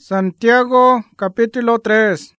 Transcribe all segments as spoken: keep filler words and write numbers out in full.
Santiago capítulo tres.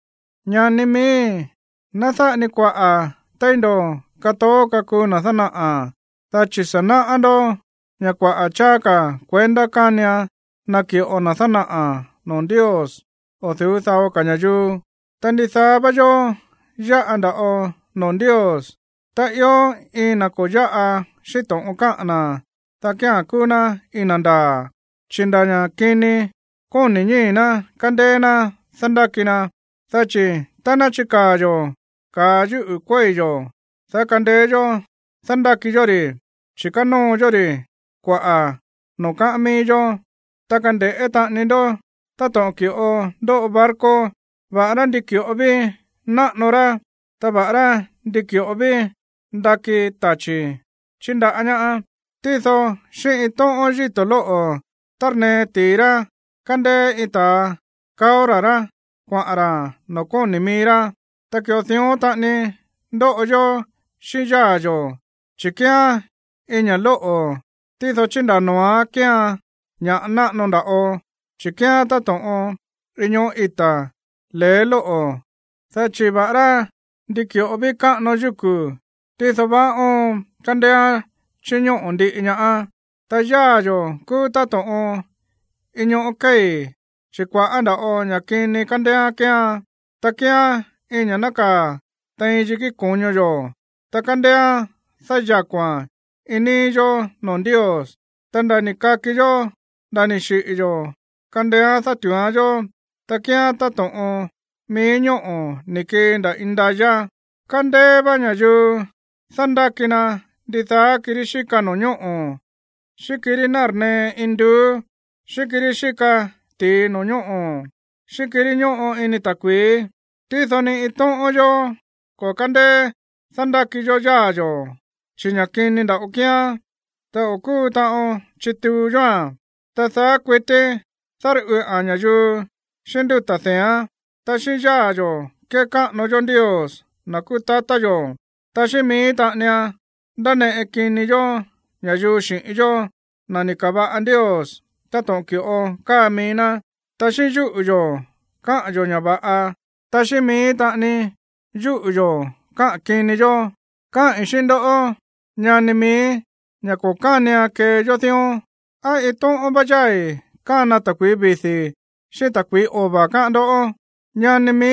Ñanimi natha ni kwa a taindo kato kaku nathana a tachisana ando nya kwa a chaka kwenda kanya naki o nathana a non Dios o theuthao kanyayu tanditha bayo ya anda o non Dios ta yo inako ya a shiton okana ta kya kuna inanda chindanya kini koni nyina kandena sandakina sachi tana chikayo kayu ukweyo sakandeyo sandakiyori chikano yori kwa a no kamiyo takande eta nindo tato kyo do barko vara dikyo bi na nora tabara dikyo bi daki tachi chinda anya tizo shi ito oji tolo tarne tira kande ita kaorara kwa ara no koni mira takyo thio tani do yo shiyayo chikia inya lo tizo chinda noa kia nya na nonda o chikia tato o inyo ita le lo o sachi bara dikyo obika no yuku tizo ba o kandea chinyo ondi inya a tayayo ku tato o inyo okay chikwa anda o nyakini kandea kia takia inya naka taijiki konyo yo takandea sayakwa ini yo non Dios tanda ni kaki yo dani shi yo kandea satua yo takia tato o minyo o niki nda indaya kande banya yu sandakina ditha kirishika no nyo o shikiri narne indu shikiri shika ti no nyo o shikiri nyo o ini takwi tithoni ito o yo ko kande sandaki yo ya yo chinyakini nda ukia ta oku ta o chitu yo ta sa kwete sar u anya yu shindu ta sea ta shiya yo ke ka no yo Dios naku tata yo ta shimi ta nya dane ekini yo nya yu shin yo nani kaba an Dios ta ton kyo ka mina ta shiyu yo ka yo nya ba a ta shimi ta ni yu yo ka kini yo ka ishindo o nya ni mi nya ko ka nya ke yo thio a iton o bajai ka na ta kwi bi si shi ta kwi o ba ka do o nya ni mi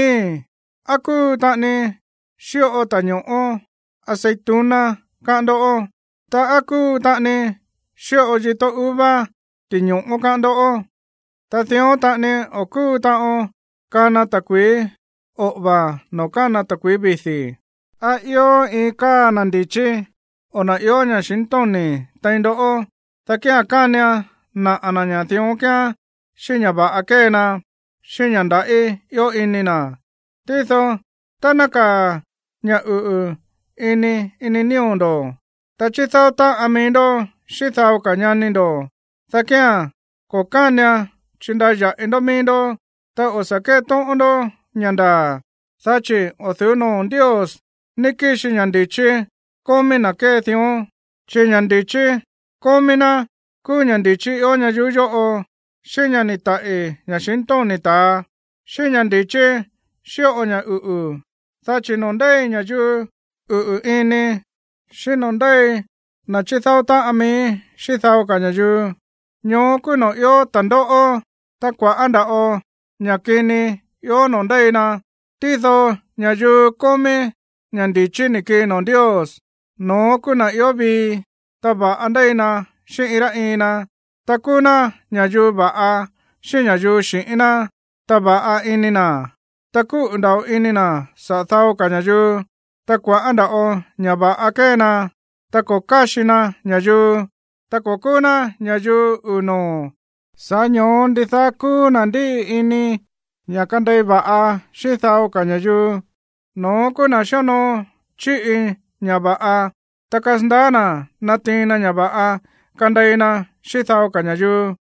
aku ta ni shi o ta nyo o aceituna ka do o ta aku ta ni shi o ji to uva ti nyo o ka do o ta thio ta ni oku ta o ka na ta kwi o ba no ka na ta kwi bi si a yo i ka na ndichi ona yo nya shinton ni taindo o ta kya ka nya na ananya thio kya shinya ba akena shinya nda e yo inina tiso tanaka nya u u ini ini niondo ta chisa ta amindo shisa ka nya nindo ta kya ko ka nya chinda ya endomindo ta osake to ondo nyanda sachi othuno Dios niki shinyandichi komina ke thio chinyandichi komina kunyandichi o nya yuyo o shinyanita e nya shinton ta shinyandichi shio nya u u sachi nonde nya yu u u ini shinonde na chithauta ami shithau ka nya yu nyo kuno yo tando o takwa anda o nyakini yo nonde na tizo nya yu komi nyandichi niki non Dios no kuna yo bi taba anda na shinira ina takuna nya yu ba a shinya yu shina taba a inina taku ndao inina sa thao ka nya yu takwa anda o nya ba akena tako kashina nya yu tako kuna nya yu uno sanyon dithaku nandi ini nya kandai ba a shi thao ka nya yu no kuna shono chi nya ba a takasndana natina nya ba a kandai na shi thao ka nya yu